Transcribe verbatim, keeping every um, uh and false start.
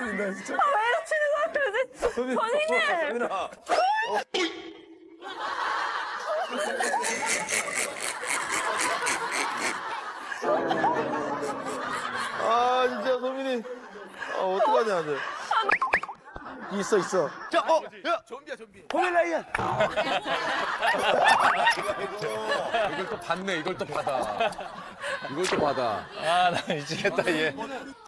웃긴다 진짜. 아, 왜 이러시는 거예요, 선생님? 소민아. 아 진짜 소민이. 아 어떡하냐 이제. 있어 있어. 자, 어, 야, 좀비야 좀비. 포멜라이언. 이걸 또 받네. 이걸 또 받아. 이걸 또 받아. 아, 나 미치겠다, 얘.